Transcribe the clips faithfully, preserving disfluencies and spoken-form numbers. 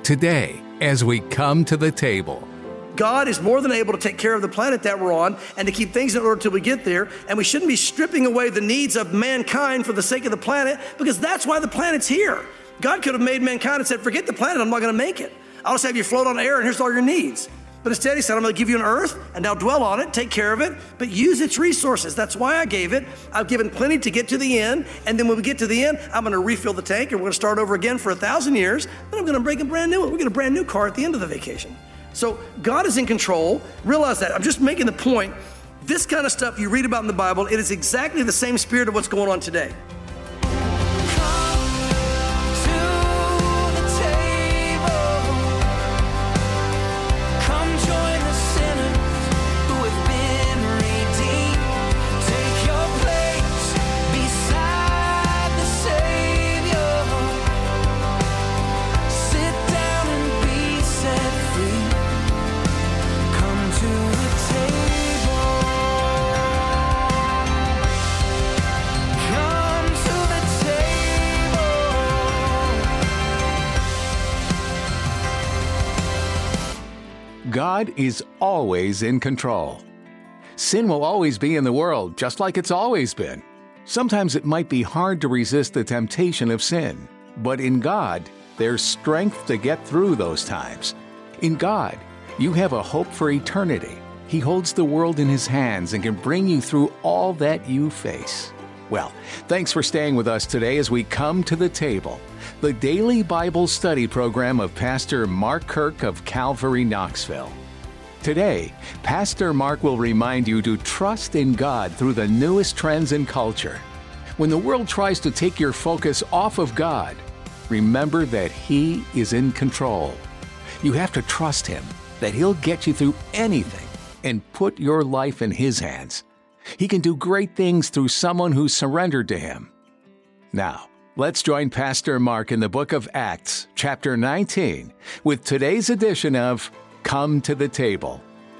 today as we come to the table. God is more than able to take care of the planet that we're on and to keep things in order till we get there. And we shouldn't be stripping away the needs of mankind for the sake of the planet, because that's why the planet's here. God could have made mankind and said, forget the planet, I'm not going to make it. I'll just have you float on air and here's all your needs. But instead he said, I'm going to give you an earth and now dwell on it, take care of it, but use its resources. That's why I gave it. I've given plenty to get to the end. And then when we get to the end, I'm going to refill the tank and we're going to start over again for a thousand years. Then I'm going to break a brand new one. We're going to brand new car at the end of the vacation. So God is in control. Realize that. I'm just making the point. This kind of stuff you read about in the Bible, it is exactly the same spirit of what's going on today. God is always in control. Sin will always be in the world, just like it's always been. Sometimes it might be hard to resist the temptation of sin, but in God, there's strength to get through those times. In God, you have a hope for eternity. He holds the world in His hands and can bring you through all that you face. Well, thanks for staying with us today as we come to the table, the daily Bible study program of Pastor Mark Kirk of Calvary, Knoxville. Today, Pastor Mark will remind you to trust in God through the newest trends in culture. When the world tries to take your focus off of God, remember that He is in control. You have to trust Him, that He'll get you through anything, and put your life in His hands. He can do great things through someone who's surrendered to Him. Now, let's join Pastor Mark in the book of Acts, chapter nineteen, with today's edition of Come to the Table.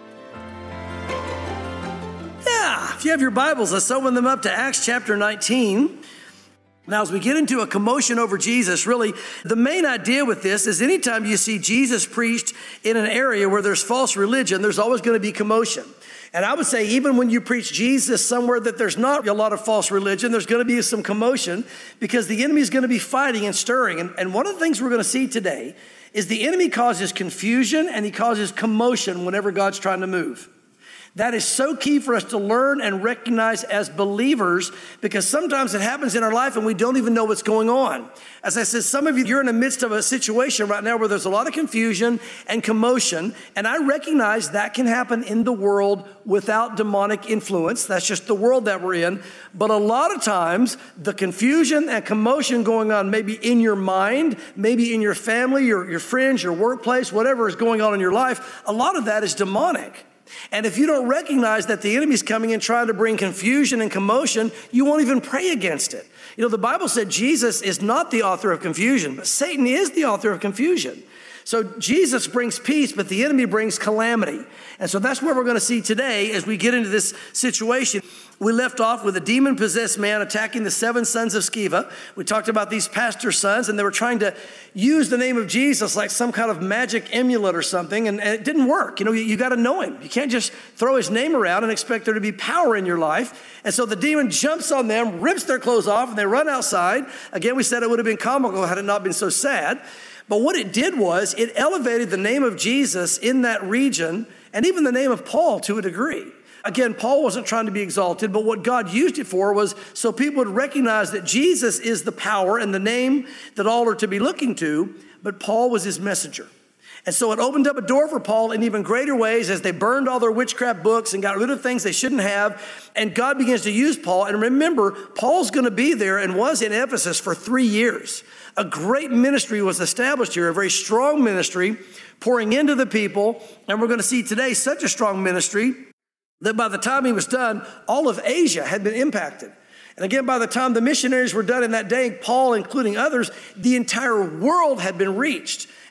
Yeah, if you have your Bibles, let's open them up to Acts chapter nineteen. Now, as we get into a commotion over Jesus, really, the main idea with this is anytime you see Jesus preached in an area where there's false religion, there's always going to be commotion. And I would say even when you preach Jesus somewhere that there's not a lot of false religion, there's going to be some commotion because the enemy is going to be fighting and stirring. And, and one of the things we're going to see today is the enemy causes confusion and he causes commotion whenever God's trying to move. That is so key for us to learn and recognize as believers, because sometimes it happens in our life and we don't even know what's going on. As I said, some of you, you're in the midst of a situation right now where there's a lot of confusion and commotion, and I recognize that can happen in the world without demonic influence. That's just the world that we're in. But a lot of times, the confusion and commotion going on maybe in your mind, maybe in your family, your, your friends, your workplace, whatever is going on in your life, a lot of that is demonic. And if you don't recognize that the enemy's coming in trying to bring confusion and commotion, you won't even pray against it. You know, the Bible said Jesus is not the author of confusion, but Satan is the author of confusion. So Jesus brings peace, but the enemy brings calamity. And so that's what we're going to see today as we get into this situation. We left off with a demon-possessed man attacking the seven sons of Sceva. We talked about these pastor sons, and they were trying to use the name of Jesus like some kind of magic amulet or something, and, and it didn't work. You know, you, you got to know him. You can't just throw his name around and expect there to be power in your life. And so the demon jumps on them, rips their clothes off, and they run outside. Again, we said it would have been comical had it not been so sad. But what it did was it elevated the name of Jesus in that region and even the name of Paul to a degree. Again, Paul wasn't trying to be exalted, but what God used it for was so people would recognize that Jesus is the power and the name that all are to be looking to, but Paul was his messenger. And so it opened up a door for Paul in even greater ways as they burned all their witchcraft books and got rid of things they shouldn't have. And God begins to use Paul. And remember, Paul's going to be there and was in Ephesus for three years. A great ministry was established here, a very strong ministry pouring into the people. And we're going to see today such a strong ministry that by the time he was done, all of Asia had been impacted. And again, by the time the missionaries were done in that day, Paul, including others, the entire world had been reached.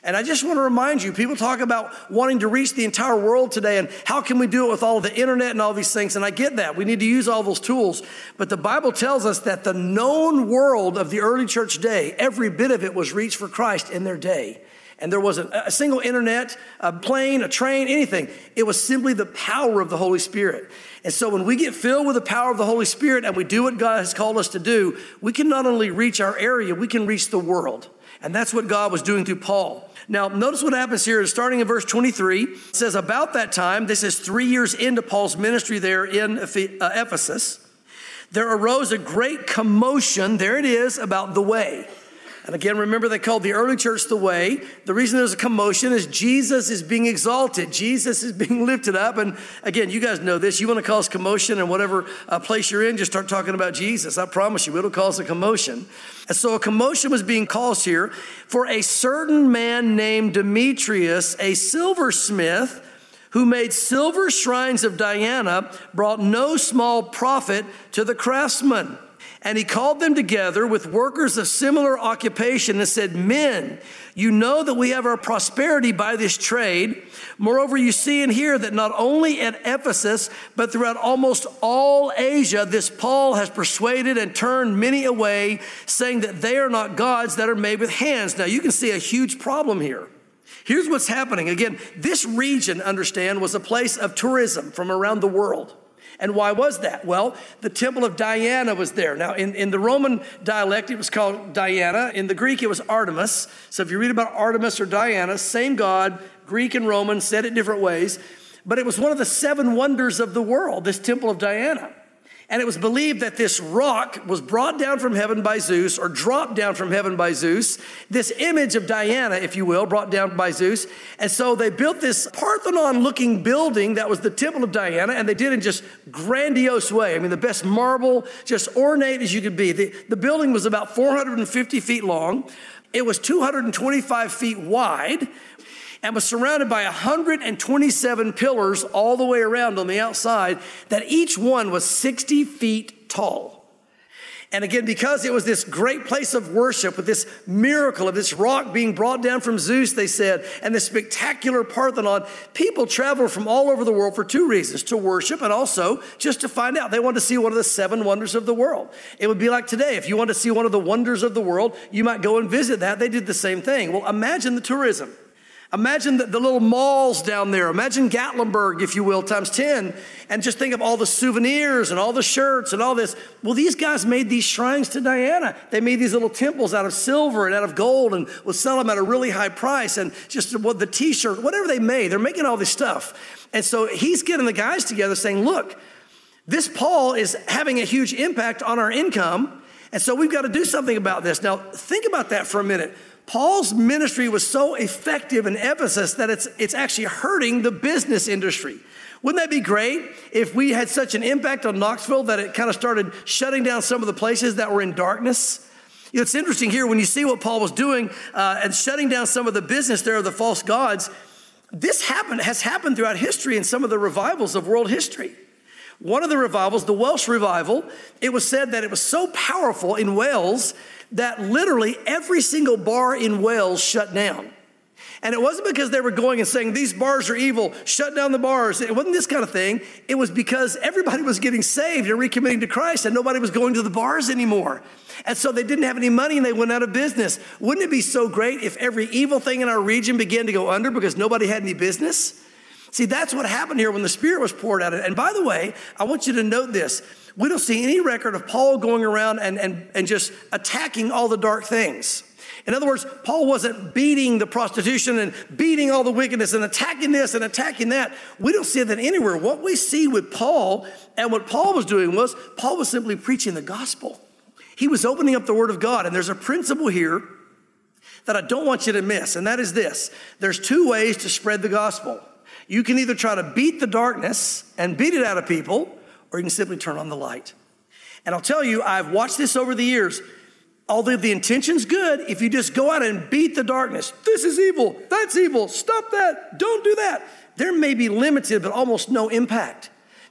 And I just want to remind you, people talk about wanting to reach the entire world today and how can we do it with all of the internet and all these things? And I get that. We need to use all those tools. But the Bible tells us that the known world of the early church day, every bit of it was reached for Christ in their day. And there wasn't a single internet, a plane, a train, anything. It was simply the power of the Holy Spirit. And so when we get filled with the power of the Holy Spirit and we do what God has called us to do, we can not only reach our area, we can reach the world. And that's what God was doing through Paul. Now, notice what happens here. Starting in verse twenty-three, it says, about that time, this is three years into Paul's ministry there in Ephesus, there arose a great commotion, there it is, about the way. And again, remember they called the early church the way. The reason there's a commotion is Jesus is being exalted. Jesus is being lifted up. And again, you guys know this. You want to cause commotion in whatever uh, place you're in, just start talking about Jesus. I promise you, it'll cause a commotion. And so a commotion was being caused here for a certain man named Demetrius, a silversmith, who made silver shrines of Diana, brought no small profit to the craftsmen. And he called them together with workers of similar occupation and said, men, you know that we have our prosperity by this trade. Moreover, you see and hear that not only at Ephesus, but throughout almost all Asia, this Paul has persuaded and turned many away, saying that they are not gods that are made with hands. Now, you can see a huge problem here. Here's what's happening. Again, this region, understand, was a place of tourism from around the world. And why was that? Well, the temple of Diana was there. Now, in, in the Roman dialect, it was called Diana. In the Greek, it was Artemis. So if you read about Artemis or Diana, same God, Greek and Roman, said it different ways. But it was one of the seven wonders of the world, this temple of Diana. And it was believed that this rock was brought down from heaven by Zeus, or dropped down from heaven by Zeus, this image of Diana, if you will, brought down by Zeus. And so they built this Parthenon-looking building that was the temple of Diana, and they did it in just grandiose way. I mean, the best marble, just ornate as you could be. The, the building was about four hundred fifty feet long. It was two hundred twenty-five feet wide, and was surrounded by one hundred twenty-seven pillars all the way around on the outside, that each one was sixty feet tall. And again, because it was this great place of worship with this miracle of this rock being brought down from Zeus, they said, and this spectacular Parthenon, people traveled from all over the world for two reasons, to worship and also just to find out. They wanted to see one of the seven wonders of the world. It would be like today. If you want to see one of the wonders of the world, you might go and visit that. They did the same thing. Well, imagine the tourism. Imagine the, the little malls down there. Imagine Gatlinburg, if you will, times ten. And just think of all the souvenirs and all the shirts and all this. Well, these guys made these shrines to Diana. They made these little temples out of silver and out of gold and would sell them at a really high price. And just what the t-shirt, whatever they made, they're making all this stuff. And so he's getting the guys together saying, look, this Paul is having a huge impact on our income. And so we've got to do something about this. Now, think about that for a minute. Paul's ministry was so effective in Ephesus that it's, it's actually hurting the business industry. Wouldn't that be great if we had such an impact on Knoxville that it kind of started shutting down some of the places that were in darkness? You know, it's interesting here when you see what Paul was doing uh, and shutting down some of the business there of the false gods. This happened, has happened throughout history in some of the revivals of world history. One of the revivals, the Welsh revival, it was said that it was so powerful in Wales that literally every single bar in Wales shut down. And it wasn't because they were going and saying, these bars are evil, shut down the bars. It wasn't this kind of thing. It was because everybody was getting saved and recommitting to Christ and nobody was going to the bars anymore. And so they didn't have any money and they went out of business. Wouldn't it be so great if every evil thing in our region began to go under because nobody had any business? See, that's what happened here when the Spirit was poured out. And by the way, I want you to note this. We don't see any record of Paul going around and, and, and just attacking all the dark things. In other words, Paul wasn't beating the prostitution and beating all the wickedness and attacking this and attacking that. We don't see that anywhere. What we see with Paul and what Paul was doing was Paul was simply preaching the gospel. He was opening up the word of God. And there's a principle here that I don't want you to miss, and that is this. There's two ways to spread the gospel. You can either try to beat the darkness and beat it out of people, or you can simply turn on the light. And I'll tell you, I've watched this over the years. Although the intention's good, if you just go out and beat the darkness, this is evil, that's evil, stop that, don't do that, there may be limited but almost no impact.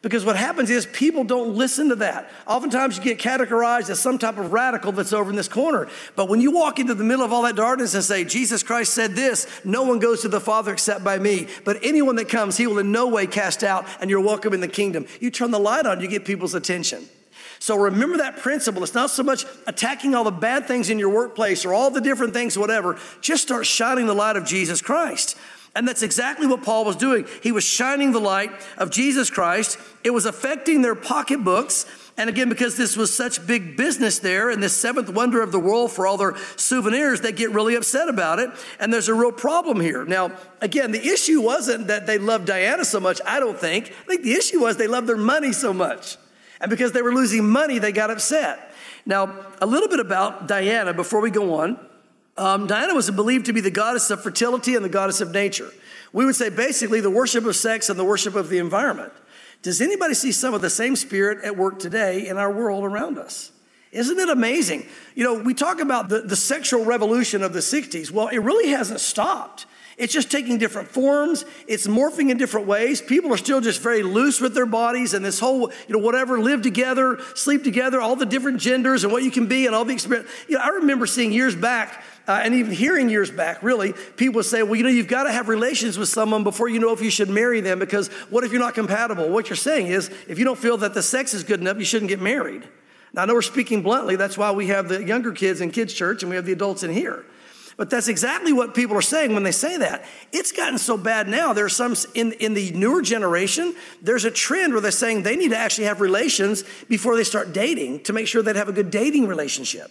Because what happens is people don't listen to that. Oftentimes you get categorized as some type of radical that's over in this corner. But when you walk into the middle of all that darkness and say, Jesus Christ said this, no one goes to the Father except by me. But anyone that comes, he will in no way cast out, and you're welcome in the kingdom. You turn the light on, you get people's attention. So remember that principle. It's not so much attacking all the bad things in your workplace or all the different things, whatever. Just start shining the light of Jesus Christ. And that's exactly what Paul was doing. He was shining the light of Jesus Christ. It was affecting their pocketbooks. And again, because this was such big business there and this seventh wonder of the world for all their souvenirs, they get really upset about it. And there's a real problem here. Now, again, the issue wasn't that they loved Diana so much, I don't think. I think the issue was they loved their money so much. And because they were losing money, they got upset. Now, a little bit about Diana before we go on. Um, Diana was believed to be the goddess of fertility and the goddess of nature. We would say basically the worship of sex and the worship of the environment. Does anybody see some of the same spirit at work today in our world around us? Isn't it amazing? You know, we talk about the, the sexual revolution of the sixties. Well, it really hasn't stopped. It's just taking different forms. It's morphing in different ways. People are still just very loose with their bodies and this whole, you know, whatever, live together, sleep together, all the different genders and what you can be and all the experience. You know, I remember seeing years back uh, and even hearing years back, really, people would say, well, you know, you've got to have relations with someone before you know if you should marry them, because what if you're not compatible? What you're saying is, if you don't feel that the sex is good enough, you shouldn't get married. Now, I know we're speaking bluntly. That's why we have the younger kids in kids' church and we have the adults in here. But that's exactly what people are saying when they say that. It's gotten so bad now. There's some, in, in the newer generation, there's a trend where they're saying they need to actually have relations before they start dating to make sure they'd have a good dating relationship.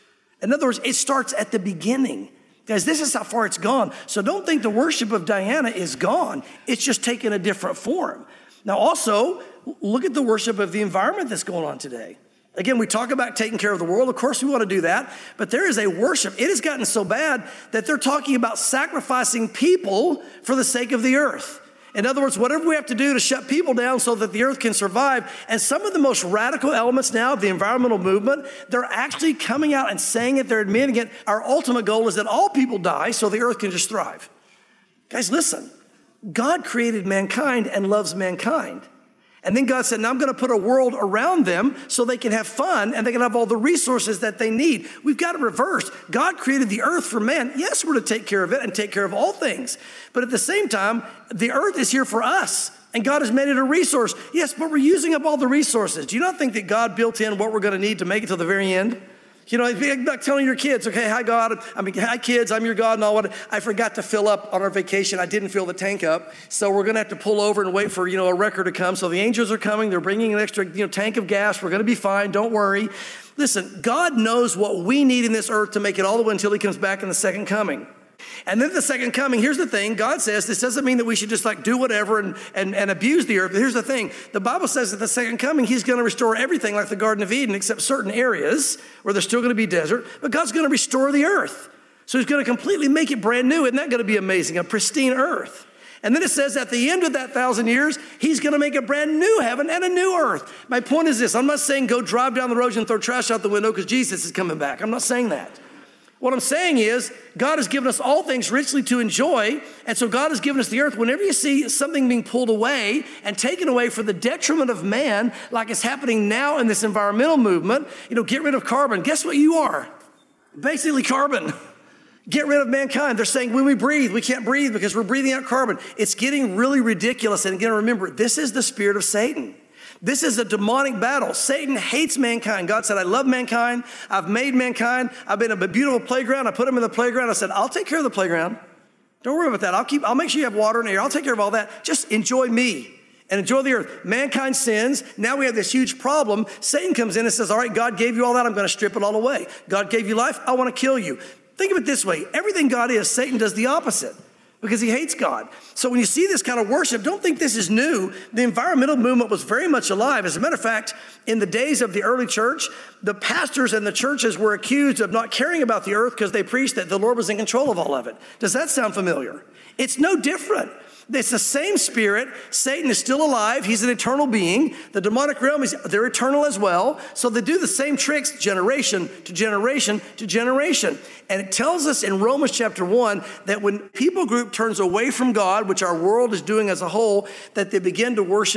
In other words, it starts at the beginning. Guys, this is how far it's gone. So don't think the worship of Diana is gone. It's just taken a different form. Now also, look at the worship of the environment that's going on today. Again, we talk about taking care of the world. Of course, we want to do that. But there is a worship. It has gotten so bad that they're talking about sacrificing people for the sake of the earth. In other words, whatever we have to do to shut people down so that the earth can survive. And some of the most radical elements now of the environmental movement, they're actually coming out and saying it. They're admitting it. Our ultimate goal is that all people die so the earth can just thrive. Guys, listen. God created mankind and loves mankind. And then God said, now I'm going to put a world around them so they can have fun and they can have all the resources that they need. We've got to reverse. God created the earth for man. Yes, we're to take care of it and take care of all things. But at the same time, the earth is here for us. And God has made it a resource. Yes, but we're using up all the resources. Do you not think that God built in what we're going to need to make it to the very end? You know, it's like telling your kids, okay, hi, God. I mean, hi, kids, I'm your God and all what. I forgot to fill up on our vacation. I didn't fill the tank up. So we're going to have to pull over and wait for, you know, a wrecker to come. So the angels are coming. They're bringing an extra, you know, tank of gas. We're going to be fine. Don't worry. Listen, God knows what we need in this earth to make it all the way until he comes back in the second coming. And then the second coming, here's the thing. God says this doesn't mean that we should just like do whatever and, and, and abuse the earth. But here's the thing. The Bible says that the second coming, he's going to restore everything like the Garden of Eden, except certain areas where there's still going to be desert. But God's going to restore the earth. So he's going to completely make it brand new. Isn't that going to be amazing? A pristine earth. And then it says at the end of that thousand years, he's going to make a brand new heaven and a new earth. My point is this. I'm not saying go drive down the road and throw trash out the window because Jesus is coming back. I'm not saying that. What I'm saying is God has given us all things richly to enjoy. And so God has given us the earth. Whenever you see something being pulled away and taken away for the detriment of man, like it's happening now in this environmental movement, you know, get rid of carbon. Guess what you are? Basically carbon. Get rid of mankind. They're saying when we breathe, we can't breathe because we're breathing out carbon. It's getting really ridiculous. And again, remember, this is the spirit of Satan. This is a demonic battle. Satan hates mankind. God said, I love mankind. I've made mankind. I've been a beautiful playground. I put them in the playground. I said, I'll take care of the playground. Don't worry about that. I'll keep, I'll make sure you have water and air. I'll take care of all that. Just enjoy me and enjoy the earth. Mankind sins. Now we have this huge problem. Satan comes in and says, all right, God gave you all that. I'm going to strip it all away. God gave you life. I want to kill you. Think of it this way. Everything God is, Satan does the opposite, because he hates God. So when you see this kind of worship, don't think this is new. The environmental movement was very much alive. As a matter of fact, in the days of the early church, the pastors and the churches were accused of not caring about the earth because they preached that the Lord was in control of all of it. Does that sound familiar? It's no different. It's the same spirit. Satan is still alive. He's an eternal being. The demonic realm, is they're eternal as well. So they do the same tricks generation to generation to generation. And it tells us in Romans chapter one that when people group turns away from God, which our world is doing as a whole, that they begin to worship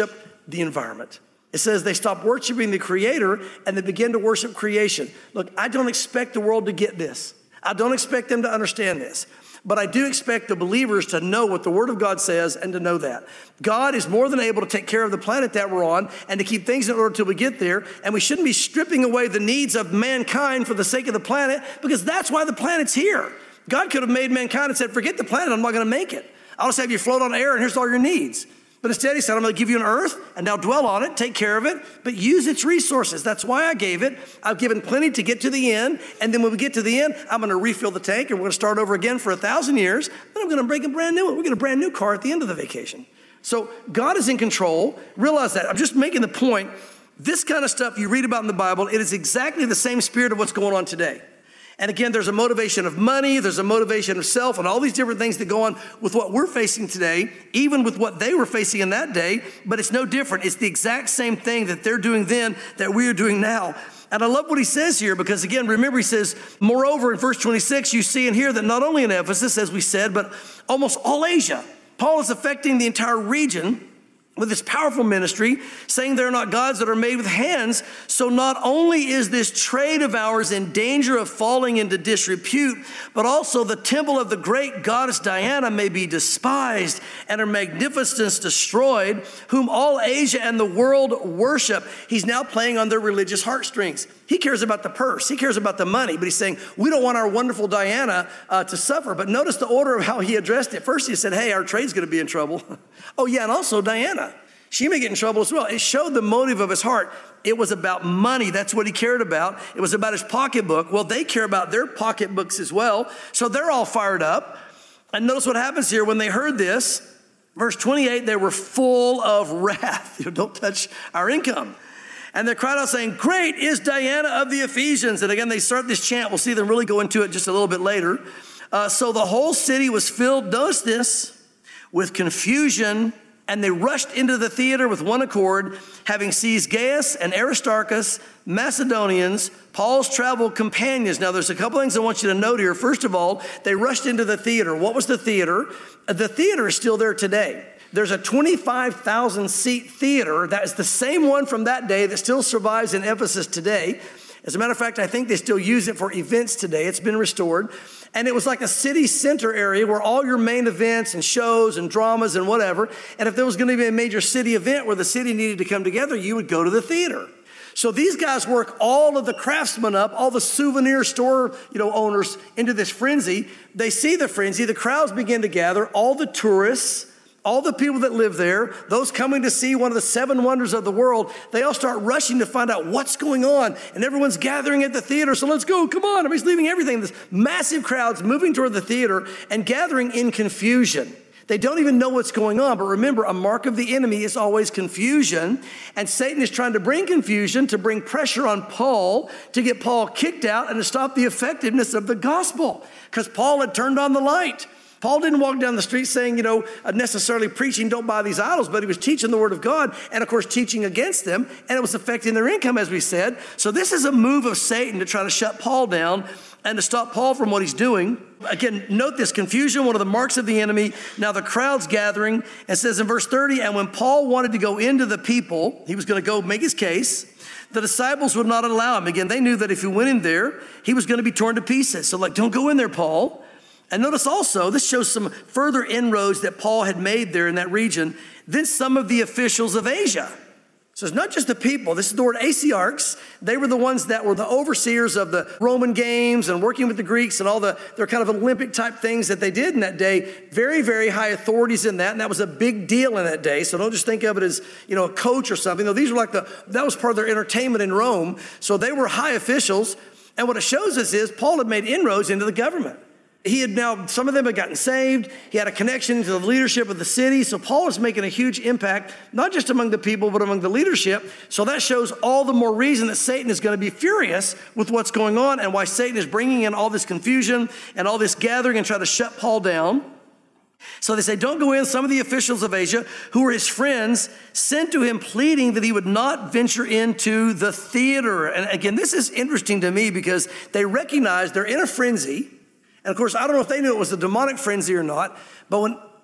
the environment. It says they stop worshiping the Creator and they begin to worship creation. Look, I don't expect the world to get this. I don't expect them to understand this. But I do expect the believers to know what the Word of God says and to know that. God is more than able to take care of the planet that we're on and to keep things in order till we get there. And we shouldn't be stripping away the needs of mankind for the sake of the planet, because that's why the planet's here. God could have made mankind and said, forget the planet, I'm not going to make it. I'll just have you float on air and here's all your needs. But instead he said, I'm going to give you an earth and now dwell on it, take care of it, but use its resources. That's why I gave it. I've given plenty to get to the end. And then when we get to the end, I'm going to refill the tank and we're going to start over again for a thousand years. Then I'm going to break a brand new one. We're going to brand new car at the end of the vacation. So God is in control. Realize that. I'm just making the point. This kind of stuff you read about in the Bible, it is exactly the same spirit of what's going on today. And again, there's a motivation of money, there's a motivation of self, and all these different things that go on with what we're facing today, even with what they were facing in that day, but it's no different. It's the exact same thing that they're doing then that we are doing now. And I love what he says here, because again, remember he says, moreover, in verse twenty-six, you see and hear that not only in Ephesus, as we said, but almost all Asia, Paul is affecting the entire region with this powerful ministry, saying they're not gods that are made with hands. So not only is this trade of ours in danger of falling into disrepute, but also the temple of the great goddess Diana may be despised and her magnificence destroyed, whom all Asia and the world worship. He's now playing on their religious heartstrings. He cares about the purse. He cares about the money, but he's saying, we don't want our wonderful Diana uh, to suffer. But notice the order of how he addressed it. First, he said, hey, our trade's going to be in trouble. Oh, yeah, and also Diana. She may get in trouble as well. It showed the motive of his heart. It was about money. That's what he cared about. It was about his pocketbook. Well, they care about their pocketbooks as well. So they're all fired up. And notice what happens here when they heard this. Verse twenty-eight, they were full of wrath. You know, don't touch our income. And they cried out saying, great is Diana of the Ephesians. And again, they start this chant. We'll see them really go into it just a little bit later. Uh, so the whole city was filled, notice this, with confusion. And they rushed into the theater with one accord, having seized Gaius and Aristarchus, Macedonians, Paul's travel companions. Now, there's a couple things I want you to note here. First of all, they rushed into the theater. What was the theater? The theater is still there today. There's a twenty-five thousand seat theater. That is the same one from that day that still survives in Ephesus today. As a matter of fact, I think they still use it for events today. It's been restored. And it was like a city center area where all your main events and shows and dramas and whatever. And if there was going to be a major city event where the city needed to come together, you would go to the theater. So these guys work all of the craftsmen up, all the souvenir store, you know, owners into this frenzy. They see the frenzy. The crowds begin to gather, all the tourists, all the people that live there, those coming to see one of the seven wonders of the world, they all start rushing to find out what's going on. And everyone's gathering at the theater. So let's go. Come on. Everybody's leaving everything. This massive crowds moving toward the theater and gathering in confusion. They don't even know what's going on. But remember, a mark of the enemy is always confusion. And Satan is trying to bring confusion, to bring pressure on Paul, to get Paul kicked out and to stop the effectiveness of the gospel. Because Paul had turned on the light. Paul didn't walk down the street saying, you know, necessarily preaching, don't buy these idols, but he was teaching the word of God and, of course, teaching against them, and it was affecting their income, as we said. So this is a move of Satan to try to shut Paul down and to stop Paul from what he's doing. Again, note this confusion, one of the marks of the enemy. Now the crowd's gathering, and says in verse thirty, and when Paul wanted to go into the people, he was going to go make his case, the disciples would not allow him. Again, they knew that if he went in there, he was going to be torn to pieces. So like, don't go in there, Paul. And notice also, this shows some further inroads that Paul had made there in that region. Then some of the officials of Asia. So it's not just the people. This is the word asiarchs. They were the ones that were the overseers of the Roman games and working with the Greeks and all the their kind of Olympic type things that they did in that day. Very, very high authorities in that. And that was a big deal in that day. So don't just think of it as, you know, a coach or something. No, these were like the, that was part of their entertainment in Rome. So they were high officials. And what it shows us is Paul had made inroads into the government. He had now, some of them had gotten saved. He had a connection to the leadership of the city. So Paul is making a huge impact, not just among the people, but among the leadership. So that shows all the more reason that Satan is going to be furious with what's going on and why Satan is bringing in all this confusion and all this gathering and try to shut Paul down. So they say, don't go in. Some of the officials of Asia, who were his friends, sent to him pleading that he would not venture into the theater. And again, this is interesting to me because they recognize they're in a frenzy. And of course, I don't know if they knew it was a demonic frenzy or not, but when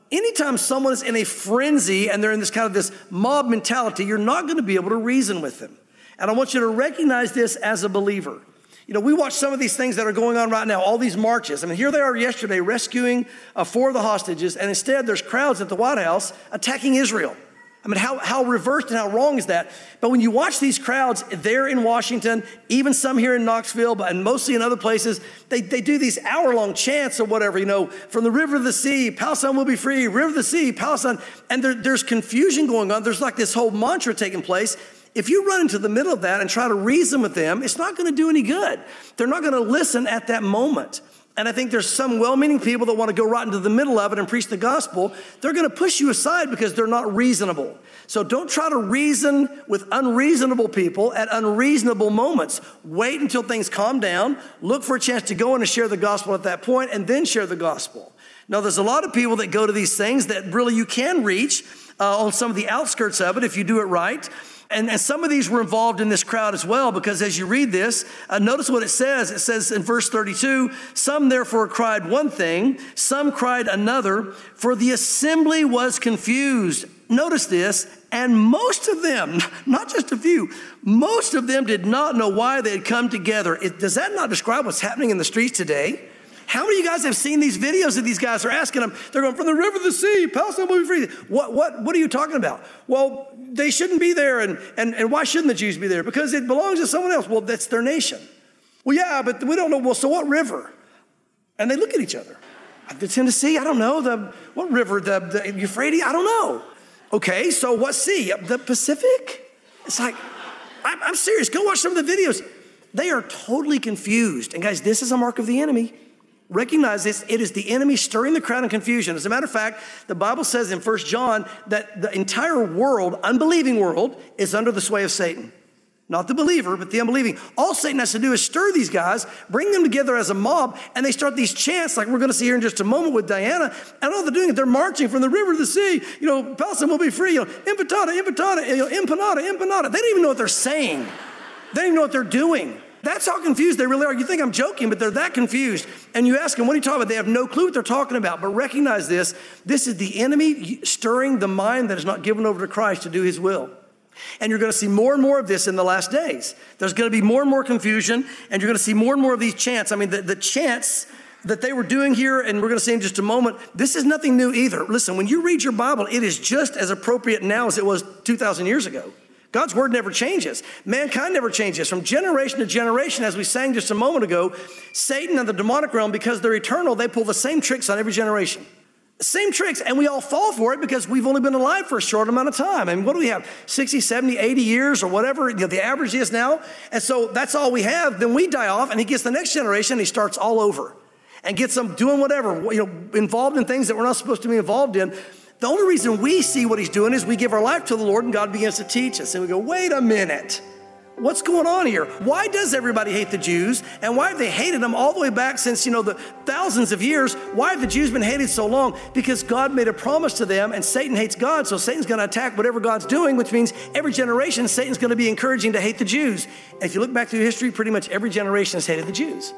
anytime someone is in a frenzy and they're in this kind of this mob mentality, you're not going to be able to reason with them. And I want you to recognize this as a believer. You know, we watch some of these things that are going on right now, all these marches. I mean, here they are yesterday rescuing uh, four of the hostages, and instead there's crowds at the White House attacking Israel. I mean, how, how reversed and how wrong is that? But when you watch these crowds there in Washington, even some here in Knoxville, but and mostly in other places, they, they do these hour-long chants or whatever, you know, from the river to the sea, Palestine will be free, river to the sea, Palestine. And there, there's confusion going on. There's like this whole mantra taking place. If you run into the middle of that and try to reason with them, it's not going to do any good. They're not going to listen at that moment. And I think there's some well-meaning people that want to go right into the middle of it and preach the gospel. They're going to push you aside because they're not reasonable. So don't try to reason with unreasonable people at unreasonable moments. Wait until things calm down. Look for a chance to go in and share the gospel at that point, and then share the gospel. Now, there's a lot of people that go to these things that really you can reach uh, on some of the outskirts of it if you do it right. And, and some of these were involved in this crowd as well, because as you read this, uh, notice what it says. It says in verse thirty-two, some therefore cried one thing, some cried another, for the assembly was confused. Notice this, and most of them, not just a few, most of them did not know why they had come together. It, does that not describe what's happening in the streets today? How many of you guys have seen these videos that these guys are asking them? They're going, from the river to the sea, Palestine will be free. What, what, what are you talking about? Well, they shouldn't be there. And, and, and why shouldn't the Jews be there? Because it belongs to someone else. Well, that's their nation. Well, yeah, but we don't know. Well, so what river? And they look at each other. The Tennessee, I don't know. The what river? The, the Euphrates? I don't know. Okay, so what sea? The Pacific? It's like, I'm, I'm serious. Go watch some of the videos. They are totally confused. And guys, this is a mark of the enemy. Recognize this, it is the enemy stirring the crowd in confusion. As a matter of fact, the Bible says in First John that the entire world, unbelieving world, is under the sway of Satan. Not the believer, but the unbelieving. All Satan has to do is stir these guys, bring them together as a mob, and they start these chants like we're going to see here in just a moment with Diana. And all they're doing is they're marching from the river to the sea. You know, Palestine will be free. You know, impetata, impetata, you know, empanada, empanada. They don't even know what they're saying. They don't even know what they're doing. That's how confused they really are. You think I'm joking, but they're that confused. And you ask them, what are you talking about? They have no clue what they're talking about. But recognize this. This is the enemy stirring the mind that is not given over to Christ to do his will. And you're going to see more and more of this in the last days. There's going to be more and more confusion, and you're going to see more and more of these chants. I mean, the, the chants that they were doing here, and we're going to see in just a moment, this is nothing new either. Listen, when you read your Bible, it is just as appropriate now as it was two thousand years ago. God's word never changes. Mankind never changes. From generation to generation, as we sang just a moment ago, Satan and the demonic realm, because they're eternal, they pull the same tricks on every generation. Same tricks, and we all fall for it because we've only been alive for a short amount of time. I mean, what do we have? sixty, seventy, eighty years or whatever you know, the average is now. And so that's all we have. Then we die off, and he gets the next generation, and he starts all over and gets them doing whatever, you know, involved in things that we're not supposed to be involved in. The only reason we see what he's doing is we give our life to the Lord and God begins to teach us. And we go, wait a minute. What's going on here? Why does everybody hate the Jews? And why have they hated them all the way back since, you know, the thousands of years? Why have the Jews been hated so long? Because God made a promise to them and Satan hates God. So Satan's going to attack whatever God's doing, which means every generation, Satan's going to be encouraging to hate the Jews. And if you look back through history, pretty much every generation has hated the Jews.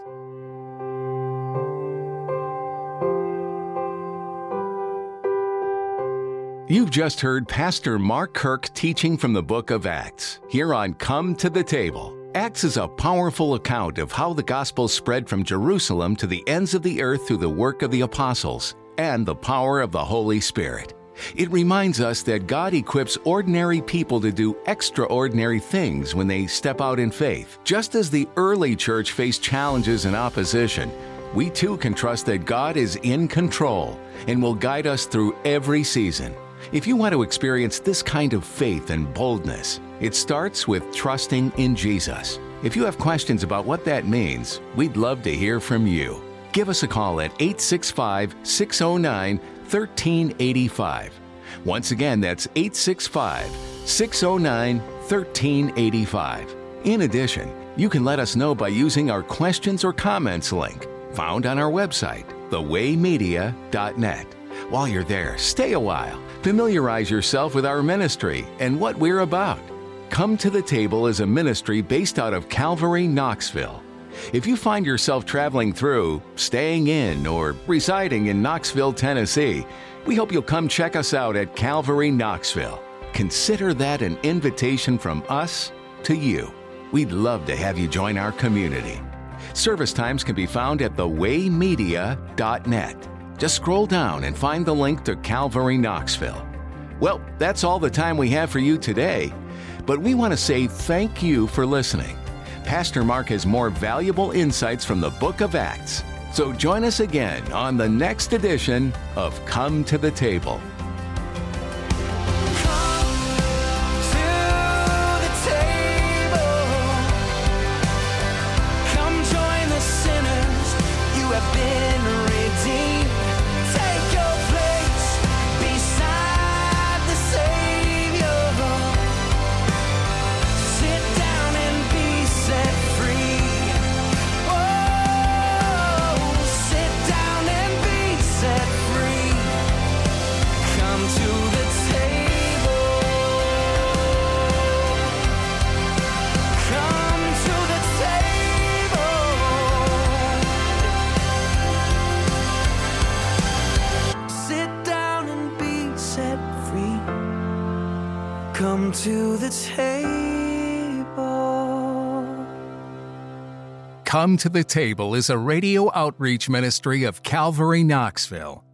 You've just heard Pastor Mark Kirk teaching from the book of Acts, here on Come to the Table. Acts is a powerful account of how the gospel spread from Jerusalem to the ends of the earth through the work of the apostles and the power of the Holy Spirit. It reminds us that God equips ordinary people to do extraordinary things when they step out in faith. Just as the early church faced challenges and opposition, we too can trust that God is in control and will guide us through every season. If you want to experience this kind of faith and boldness, it starts with trusting in Jesus. If you have questions about what that means, we'd love to hear from you. Give us a call at eight six five, six oh nine, one three eight five. Once again, that's eight six five, six oh nine, one three eight five. In addition, you can let us know by using our questions or comments link found on our website, the way media dot net. While you're there, stay a while. Familiarize yourself with our ministry and what we're about. Come to the Table is a ministry based out of Calvary, Knoxville. If you find yourself traveling through, staying in, or residing in Knoxville, Tennessee, We hope you'll come check us out at Calvary Knoxville. Consider that an invitation from us to you. We'd love to have you join our community. Service times can be found at the way media dot net. Just scroll down and find the link to Calvary Knoxville. Well, that's all the time we have for you today, but we want to say thank you for listening. Pastor Mark has more valuable insights from the book of Acts. So join us again on the next edition of Come to the Table. Come to the table. Come to the Table is a radio outreach ministry of Calvary Knoxville.